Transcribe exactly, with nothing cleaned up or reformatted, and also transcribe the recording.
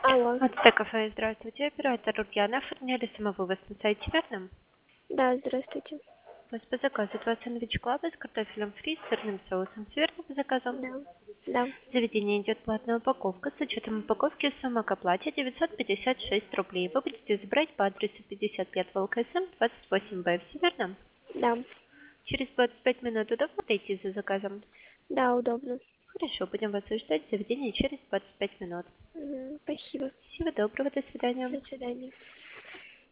Алло. От Т-кафе, здравствуйте, оператор Ульяна, оформляли самовывоз на сайте, верно? Да, здравствуйте. У вас по заказу два сэндвич клаба с картофелем фри, с сырным соусом, все верно по заказу? Да, да. В заведении идет платная упаковка, с учетом упаковки сумма к оплате девятьсот пятьдесят шесть рублей. Вы будете забрать по адресу пятьдесят пять ВЛКСМ, двадцать восемь Б, все верно? Да, Через двадцать пять минут удобно дойти за заказом? да, удобно. Хорошо, будем вас ждать в заведении через двадцать пять минут. Мгм, спасибо. Всего доброго, до свидания. До свидания.